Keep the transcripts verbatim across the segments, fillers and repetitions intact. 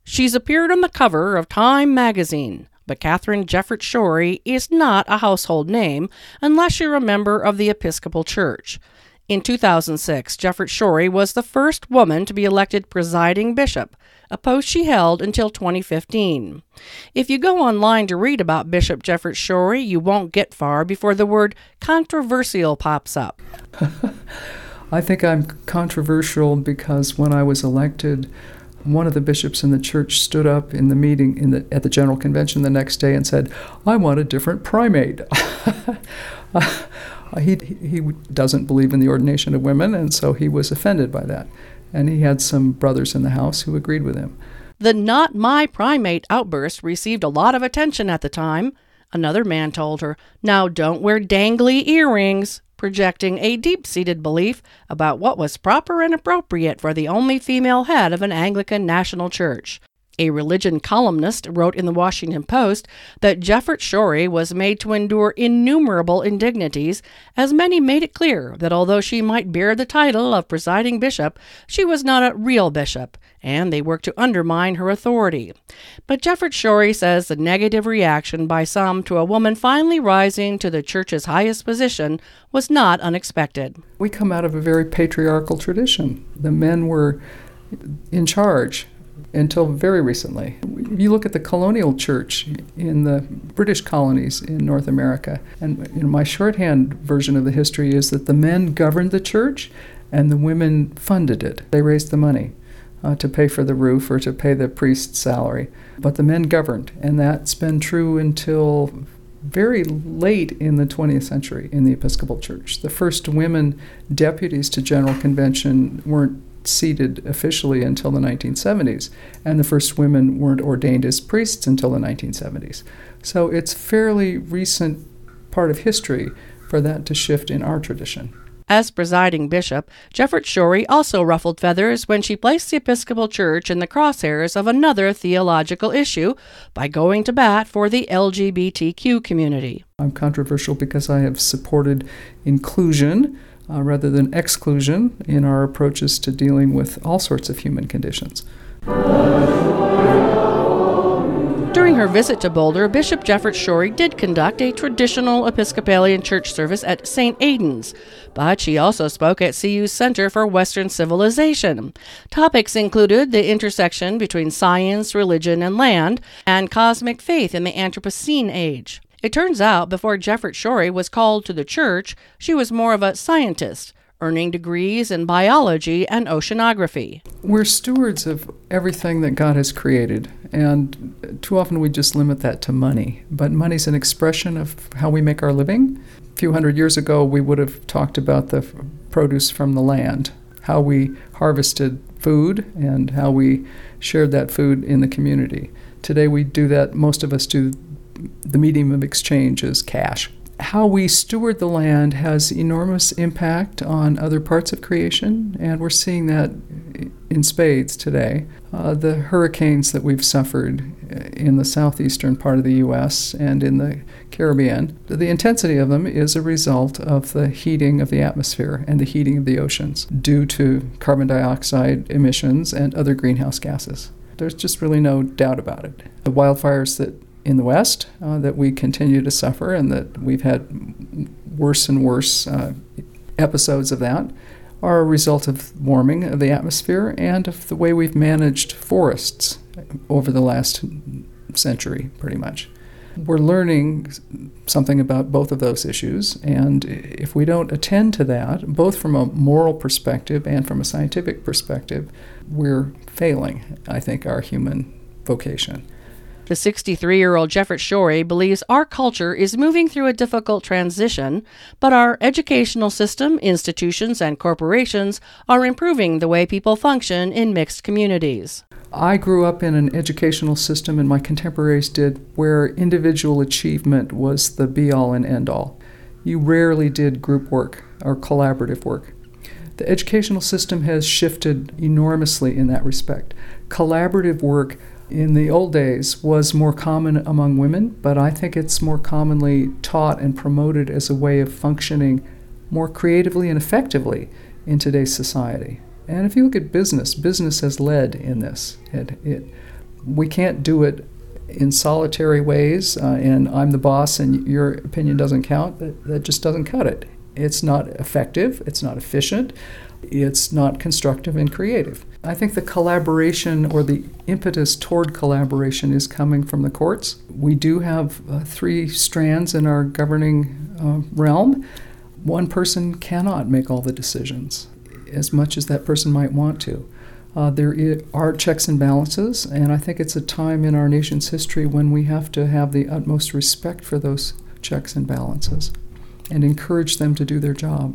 She's appeared on the cover of Time magazine, but Katharine Jefferts Schori is not a household name unless you're a member of the Episcopal Church. In two thousand six, Jefferts Schori was the first woman to be elected presiding bishop, a post she held until twenty fifteen. If you go online to read about Bishop Jefferts Schori, you won't get far before the word controversial pops up. I think I'm controversial because when I was elected, one of the bishops in the church stood up in the meeting in the, at the General Convention the next day and said, "I want a different primate." uh, he, he doesn't believe in the ordination of women, and so he was offended by that. And he had some brothers in the house who agreed with him. The "not my primate" outburst received a lot of attention at the time. Another man told her, "Now don't wear dangly earrings," projecting a deep-seated belief about what was proper and appropriate for the only female head of an Anglican national church. A religion columnist wrote in the Washington Post that Jefferts Schori was made to endure innumerable indignities, as many made it clear that although she might bear the title of presiding bishop, she was not a real bishop, and they worked to undermine her authority. But Jefferts Schori says the negative reaction by some to a woman finally rising to the church's highest position was not unexpected. We come out of a very patriarchal tradition. The men were in charge until very recently. You look at the colonial church in the British colonies in North America, and you know, my shorthand version of the history is that the men governed the church and the women funded it. They raised the money uh, to pay for the roof or to pay the priest's salary, but the men governed, and that's been true until very late in the twentieth century in the Episcopal Church. The first women deputies to General Convention weren't seated officially until the nineteen seventies, and the first women weren't ordained as priests until the nineteen seventies. So it's fairly recent part of history for that to shift in our tradition. As presiding bishop, Jefferts Schori also ruffled feathers when she placed the Episcopal Church in the crosshairs of another theological issue by going to bat for the L G B T Q community. I'm controversial because I have supported inclusion Uh, rather than exclusion in our approaches to dealing with all sorts of human conditions. During her visit to Boulder, Bishop Jefferts Schori did conduct a traditional Episcopalian church service at Saint Aidan's, but she also spoke at C U's Center for Western Civilization. Topics included the intersection between science, religion, and land, and cosmic faith in the Anthropocene age. It turns out before Jefferts Schori was called to the church, she was more of a scientist, earning degrees in biology and oceanography. We're stewards of everything that God has created, and too often we just limit that to money. But money's an expression of how we make our living. A few hundred years ago, we would have talked about the produce from the land, how we harvested food and how we shared that food in the community. Today we do that, most of us do. The medium of exchange is cash. How we steward the land has enormous impact on other parts of creation, and we're seeing that in spades today. Uh, the hurricanes that we've suffered in the southeastern part of the U S and in the Caribbean, the intensity of them is a result of the heating of the atmosphere and the heating of the oceans due to carbon dioxide emissions and other greenhouse gases. There's just really no doubt about it. The wildfires that in the West uh, that we continue to suffer, and that we've had worse and worse uh, episodes of that, are a result of warming of the atmosphere and of the way we've managed forests over the last century, pretty much. We're learning something about both of those issues, and if we don't attend to that, both from a moral perspective and from a scientific perspective, we're failing, I think, our human vocation. The sixty-three-year-old Jefferts Schori believes our culture is moving through a difficult transition, but our educational system, institutions, and corporations are improving the way people function in mixed communities. I grew up in an educational system, and my contemporaries did, where individual achievement was the be-all and end-all. You rarely did group work or collaborative work. The educational system has shifted enormously in that respect. Collaborative work in the old days was more common among women, but I think it's more commonly taught and promoted as a way of functioning more creatively and effectively in today's society. And if you look at business, business has led in this. It, it We can't do it in solitary ways, uh, and I'm the boss and your opinion doesn't count. That, that just doesn't cut it. It's not effective, it's not efficient, it's not constructive and creative. I think the collaboration or the impetus toward collaboration is coming from the courts. We do have uh, three strands in our governing uh, realm. One person cannot make all the decisions, as much as that person might want to. Uh, there are checks and balances, and I think it's a time in our nation's history when we have to have the utmost respect for those checks and balances and encourage them to do their job.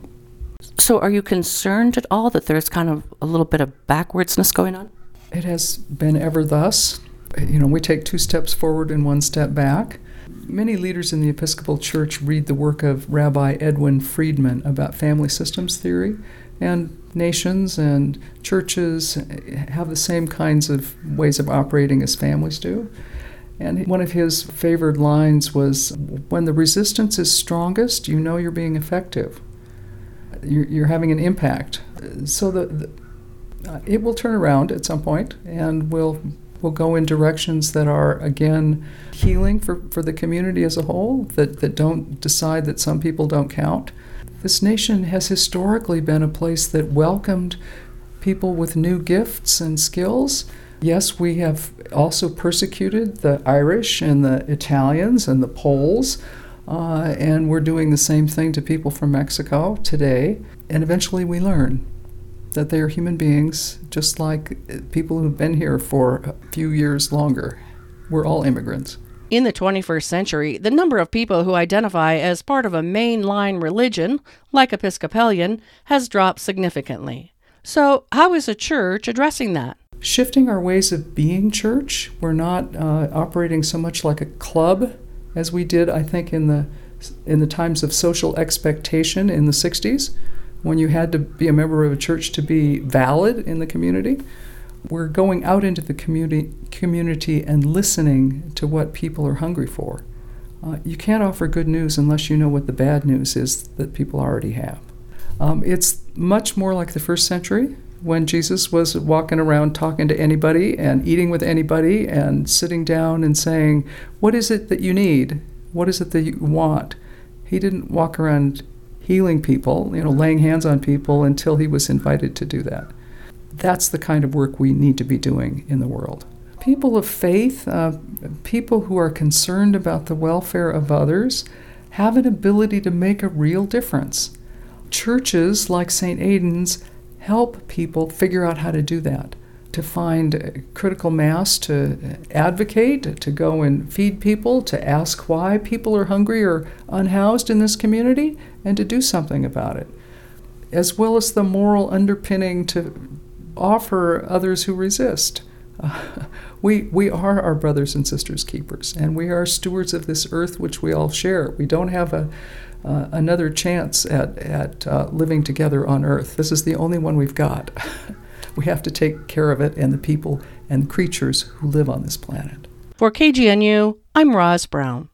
So are you concerned at all that there's kind of a little bit of backwardsness going on? It has been ever thus. You know, we take two steps forward and one step back. Many leaders in the Episcopal Church read the work of Rabbi Edwin Friedman about family systems theory, and nations and churches have the same kinds of ways of operating as families do. And one of his favored lines was, when the resistance is strongest, you know you're being effective. You're, you're having an impact. So the, the, uh, it will turn around at some point, and we'll, we'll go in directions that are, again, healing for, for the community as a whole, that, that don't decide that some people don't count. This nation has historically been a place that welcomed people with new gifts and skills. Yes, we have also persecuted the Irish and the Italians and the Poles, uh, and we're doing the same thing to people from Mexico today. And eventually we learn that they are human beings, just like people who've been here for a few years longer. We're all immigrants. In the twenty-first century, the number of people who identify as part of a mainline religion, like Episcopalian, has dropped significantly. So how is a church addressing that? Shifting our ways of being church. We're not uh, operating so much like a club as we did, I think, in the in the times of social expectation in the sixties, when you had to be a member of a church to be valid in the community. We're going out into the community community and listening to what people are hungry for. Uh, you can't offer good news unless you know what the bad news is that people already have. Um, it's much more like the first century, when Jesus was walking around talking to anybody and eating with anybody and sitting down and saying, what is it that you need? What is it that you want? He didn't walk around healing people, you know, laying hands on people until he was invited to do that. That's the kind of work we need to be doing in the world. People of faith, uh, people who are concerned about the welfare of others, have an ability to make a real difference. Churches like Saint Aidan's help people figure out how to do that, to find critical mass, to advocate, to go and feed people, to ask why people are hungry or unhoused in this community, and to do something about it, as well as the moral underpinning to offer others who resist. Uh, we we are our brothers and sisters' keepers, and we are stewards of this earth which we all share. We don't have a uh, another chance at, at uh, living together on earth. This is the only one we've got. We have to take care of it and the people and creatures who live on this planet. For K G N U, I'm Roz Brown.